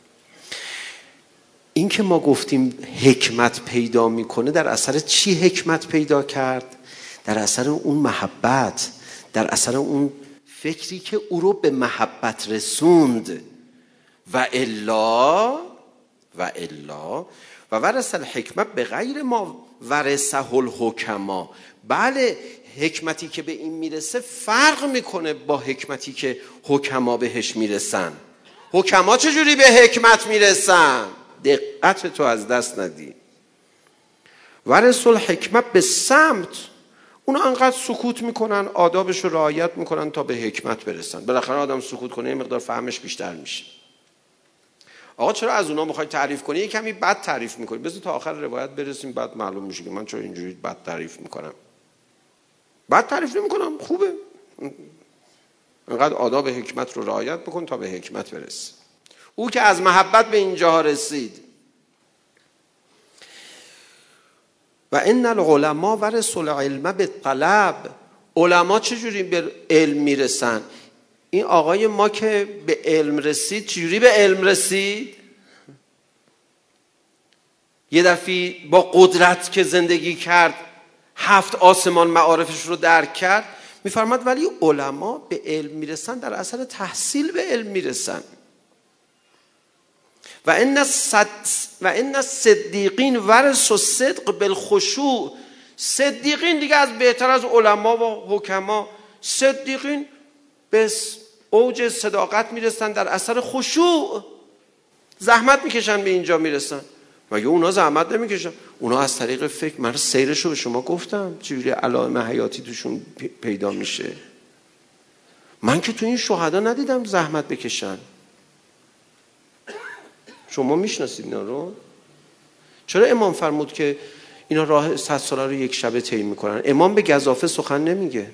این که ما گفتیم حکمت پیدا میکنه، در اثر چی حکمت پیدا کرد؟ در اثر اون محبت، در اثر اون فکری که او رو به محبت رسوند. و الا و الا و ورث الحکمت به غیر ما ورثه الحکما. بله، حکمتی که به این میرسه فرق میکنه با حکمتی که حکما بهش میرسن. حکما چجوری به حکمت میرسن؟ دقت تو از دست ندی. ورث الحکمت به سمت، اونا انقدر سکوت میکنن، آدابش رو رعایت میکنن تا به حکمت برسن. بالاخره آدم سکوت کنه یه مقدار فهمش بیشتر میشه. آقا چرا از اونا میخوای تعریف کنی؟ یه کمی بد تعریف میکنی، بذار تا آخر روایت برسیم بعد معلوم میشه که من چرا اینجوری بد تعریف میکنم. بد تعریف نمیکنم، خوبه. انقدر آداب حکمت رو رعایت بکن تا به حکمت برسی. او که از محبت به اینجا رسید. و ان العلماء ورثوا العلم بالطلب. علما چجوری به علم میرسن؟ این آقای ما که به علم رسید چجوری به علم رسید؟ یه دفعه با قدرت که زندگی کرد هفت آسمان معارفش رو درک کرد. میفرماد ولی علما به علم میرسن در اثر تحصیل به علم میرسن. و ان الصد و ان الصدیقین ورثوا الصدق بالخشوع. صدیقین دیگه از بهتر از علما و حکما. صدیقین به اوج صداقت میرسن در اثر خشوع. زحمت میکشن به اینجا میرسن. مگه اونا زحمت نمیکشن؟ اونا از طریق فکر، من سیرشو به شما گفتم چجوری علائم حیاتی توشون پیدا میشه. من که تو این شهدا ندیدم زحمت بکشن. شما میشناسید اینا رو؟ چرا امام فرمود که اینا راه صد ساله رو یک شبه طی میکنن؟ امام به گزافه سخن نمیگه.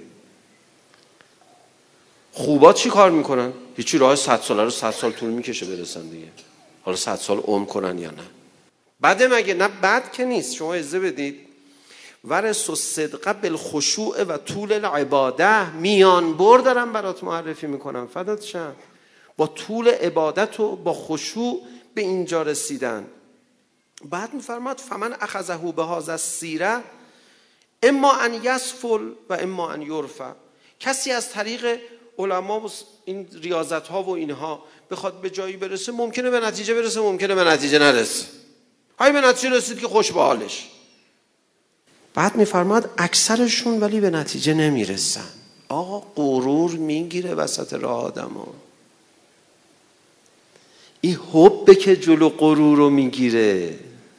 خوبا چی کار میکنن؟ هیچی، راه صد ساله رو صد سال طول میکشه برسن دیگه. حالا صد سال عمر کنن یا نه؟ بده مگه؟ نه بد که نیست. شما اجازه بدید. ورثوا الصدق بالخشوع و طول العباده. میان بر دارم برات معرفی میکنم فدات شم. با طول عبادت و با خشوع به اینجا رسیدن. بعد میفرماد فمن اخذه بهذا السیره اما ان یسفل و اما ان یرفع. کسی از طریق علما و این ریاضت ها و اینها بخواد به جایی برسه، ممکنه به نتیجه برسه، ممکنه به نتیجه نرسه. های به نتیجه رسید که خوش به حالش. بعد میفرماد اکثرشون ولی به نتیجه نمیرسن. آقا غرور میگیره وسط راه آدمو. این حبه که جلو غرور رو میگیره،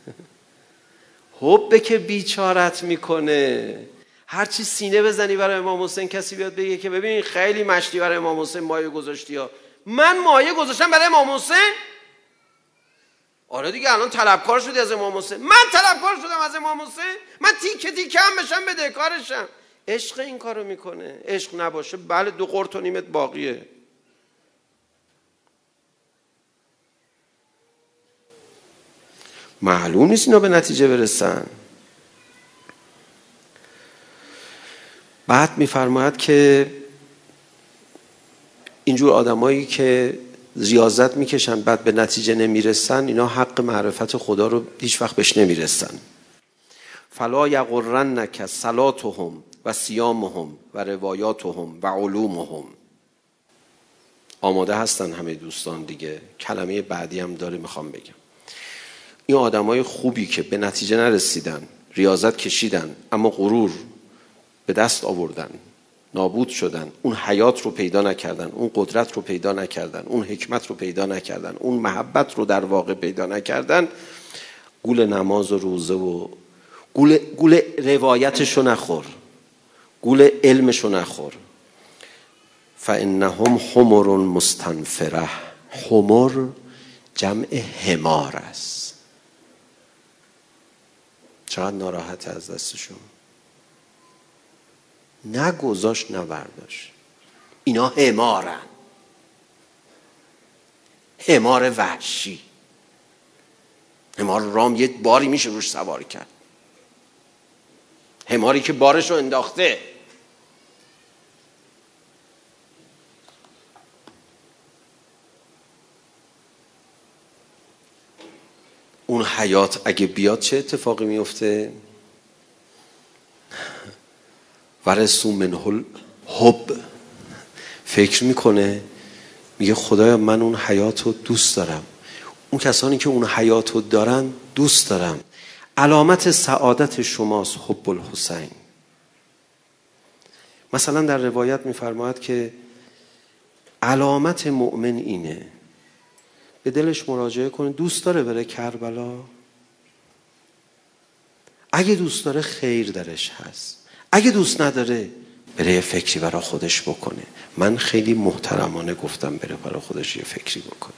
حبه که بیچارت میکنه. هرچی سینه بزنی برای امام حسین کسی بیاد بگه که ببین خیلی مشتی برای امام حسین مایه گذاشتی ها. من مایه گذاشتم برای امام حسین؟ آره دیگه، الان طلبکار شدی از امام حسین. من طلبکار شدم از امام حسین؟ من تیکه تیکه هم بشم بدهکارشم. عشق این کارو میکنه. عشق نباشه بله دو قرط و نیمت باقیه. معلوم نیست اینا به نتیجه برسن. بعد میفرماید که اینجور آدمایی که ریاضت میکشن بعد به نتیجه نمیرسن، اینا حق معرفت خدا رو هیچ وقت بهش نمیرسن. فلا یغرنک صلاتهم و صیامهم و روایاتهم و علومهم. آماده هستن همه دوستان دیگه؟ کلمه بعدی هم داره میخوام بگم. این آدمای خوبی که به نتیجه نرسیدن، ریاضت کشیدن اما غرور به دست آوردن، نابود شدن، اون حیات رو پیدا نکردن، اون قدرت رو پیدا نکردن، اون حکمت رو پیدا نکردن، اون محبت رو در واقع پیدا نکردن، گول نماز و روزه و گول, گول روایتشو نخور، گول علمشو نخور. فانهم حمر مستنفره. حمر جمع حمار است. چقدر ناراحت از دستشون. نه گذاشت نه برداشت. اینا حمارن، حمار وحشی. حمار رام یه باری میشه روش سوار کرد. حماری که بارشو انداخته. اون حیات اگه بیاد چه اتفاقی میفته؟ ورثوا منه الحب. فکر میکنه میگه خدایا من اون حیات رو دوست دارم، اون کسانی که اون حیات رو دارن دوست دارم. علامت سعادت شماست حب الحسین. مثلا در روایت میفرماید که علامت مؤمن اینه، به دلش مراجعه کنه دوست داره بره کربلا، اگه دوست داره خیر درش هست، اگه دوست نداره بره یه فکری برای خودش بکنه. من خیلی محترمانه گفتم بره برای خودش یه فکری بکنه.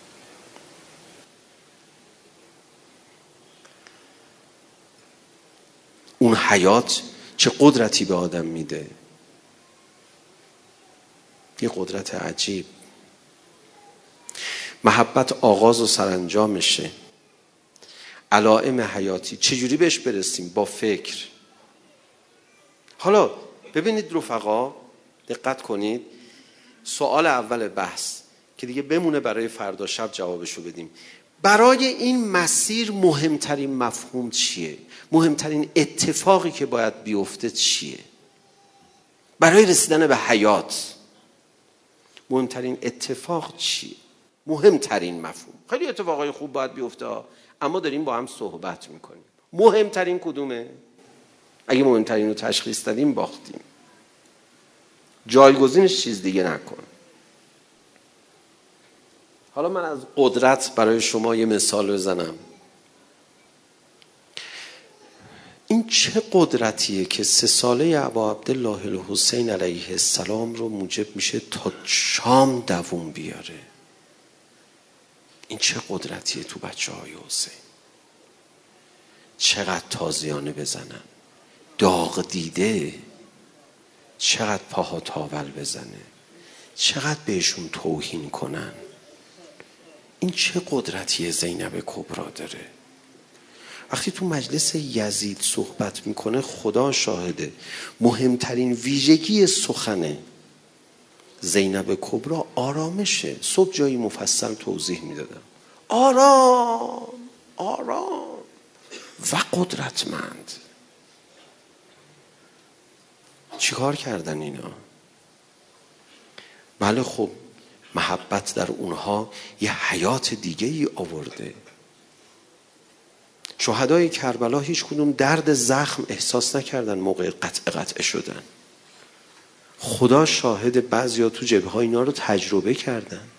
اون حیات چه قدرتی به آدم میده، یه قدرت عجیب. محبت آغاز و سرانجامشه. علائم حیاتی چجوری بهش برسیم؟ با فکر. حالا ببینید رفقا، دقت کنید، سوال اول بحث که دیگه بمونه برای فردا شب جوابشو بدیم. برای این مسیر مهمترین مفهوم چیه؟ مهمترین اتفاقی که باید بیفته چیه؟ برای رسیدن به حیات مهمترین اتفاق چیه؟ مهمترین مفهوم. خیلی اتفاقای خوب باید بیفته، اما داریم با هم صحبت میکنیم. مهمترین کدومه؟ اگه مهمترین رو تشخیص دادیم باختیم. جایگزینش چیز دیگه نکن. حالا من از قدرت برای شما یه مثال بزنم. این چه قدرتیه که سه ساله ابا عبدالله الحسین علیه السلام رو موجب میشه تا شام دووم بیاره؟ این چه قدرتیه تو بچه های حسین؟ چقدر تازیانه بزنن، داغ دیده، چقدر پاها تاول بزنه، چقدر بهشون توهین کنن. این چه قدرتیه زینب کبرا داره؟ وقتی تو مجلس یزید صحبت میکنه خدا شاهده مهمترین ویژگی سخنه زینب کبرا آرامشه. صبح جایی مفصل توضیح میدادم. آرام آرام و قدرتمند. چیکار کردن اینا؟ بله خب محبت در اونها یه حیات دیگه ای آورده. شهدای کربلا هیچ کدوم درد زخم احساس نکردن موقع قطع قطع شدن. خدا شاهد بعضیا تو جبهه ها اینا رو تجربه کردن.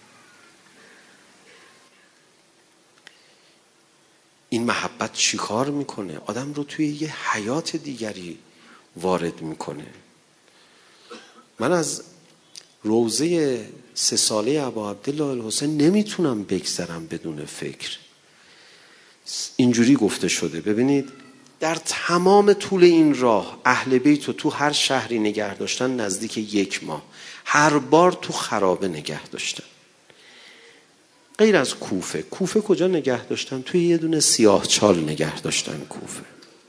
این محبت چی کار میکنه؟ آدم رو توی یه حیات دیگری وارد میکنه. من از روضه سه ساله ابا عبدالله الحسین نمیتونم بگذرم بدون فکر. اینجوری گفته شده، ببینید در تمام طول این راه اهل بیت رو تو هر شهری نگه داشتن نزدیک یک ماه. هر بار تو خرابه نگه داشتن، غیر از کوفه. کوفه کجا نگه داشتن؟ توی یه دونه سیاه چال نگه داشتن کوفه.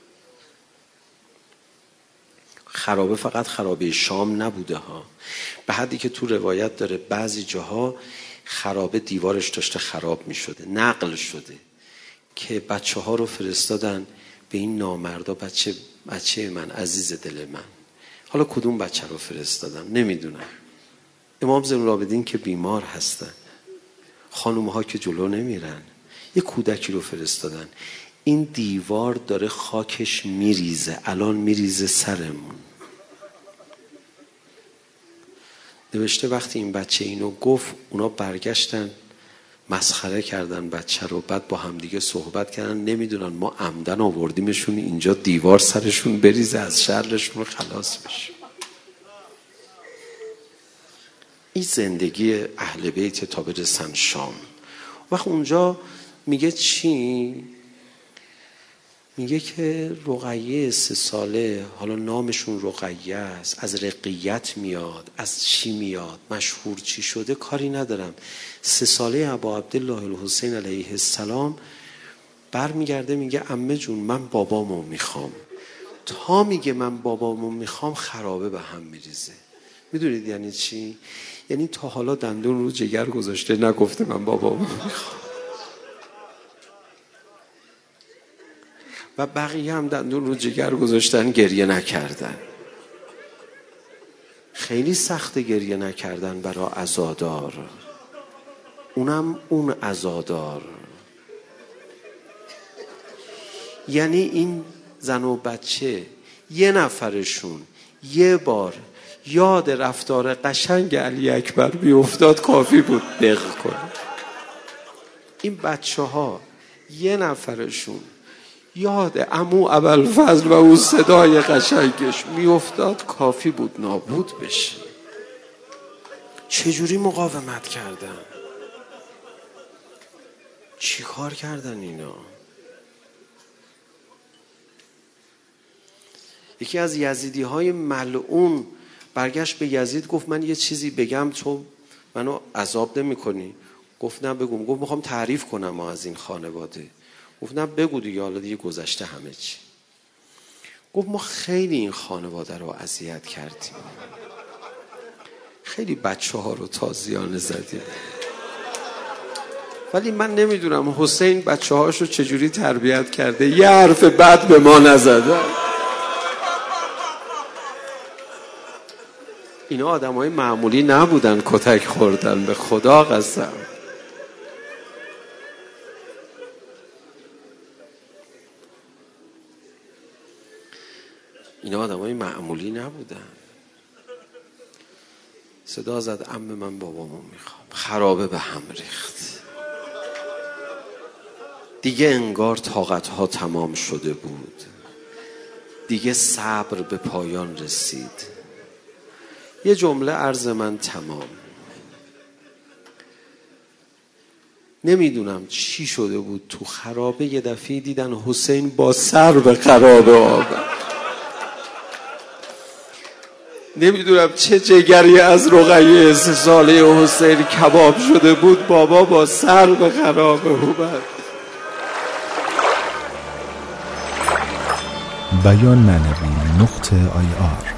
خرابه فقط خرابه شام نبوده ها، به حدی که تو روایت داره بعضی جاها خرابه دیوارش داشته خراب می شده. نقل شده که بچه ها رو فرستادن به این نامردا، بچه بچه من، عزیز دل من. حالا کدوم بچه رو فرستادن نمیدونم. امام زین العابدین که بیمار هستن، خانوم ها که جلو نمیرن، یه کودکی رو فرستادن. این دیوار داره خاکش میریزه، الان میریزه سرمون. نوشته وقتی این بچه اینو گفت اونا برگشتن مسخره کردن بچه رو، بعد با همدیگه صحبت کردن، نمیدونن ما عمدن آوردیمشون اینجا دیوار سرشون بریزه از شرشون خلاص بشه. این زندگی اهل بیت تا برسن شام. وقت اونجا میگه چی؟ میگه که رقیه سه ساله، حالا نامشون رقیه است، از رقیت میاد، از چی میاد، مشهور چی شده کاری ندارم. سه ساله ابا عبدالله الحسین علیه السلام برمیگرده میگه عمه جون من بابامو میخوام. تا میگه من بابامو میخوام خرابه به هم میریزه. میدونید یعنی چی؟ یعنی تا حالا دندون رو جگر گذاشته نگفته من بابامو میخوام، و بقیه هم دندون رو جگر گذاشتن گریه نکردن. خیلی سخت گریه نکردن برای عزادار. اونم اون عزادار. یعنی این زن و بچه یه نفرشون یه بار یاد رفتار قشنگ علی اکبر بیافتاد کافی بود دق کنه. این بچه ها یه نفرشون یاد عمو ابوالفضل و اون صدای قشنگش میافتاد کافی بود نابود بشه. چجوری مقاومت کردن؟ چی کار کردن اینا؟ یکی از یزیدی های ملعون برگشت به یزید گفت من یه چیزی بگم تو منو عذاب نمی کنی؟ گفت نه بگو. گفت میخوام تعریف کنم ما از این خانواده. گفت نه بگو دیگه، حالا دیگه گذشته همه چی. گفت ما خیلی این خانواده رو اذیت کردیم، خیلی بچه ها رو تازیانه زدیم، ولی من نمیدونم حسین بچه هاشو چجوری تربیت کرده، یه حرف بد به ما نزده. اینا آدم های معمولی نبودن کتک خوردن، به خدا قسم. اینا آدم های معمولی نبودن. صدا زد عمه من بابامو میخوام. خرابه به هم ریخت دیگه، انگار طاقت ها تمام شده بود، دیگه صبر به پایان رسید. یه جمله عرض من تمام. نمیدونم چی شده بود تو خرابه، یه دفعه دیدن حسین با سر به خرابه آمد. نمیدونم چه جگری از رقیه سه ساله حسین کباب شده بود، بابا با سر به خرابه اومد. بیان معنوی نقطه آی آر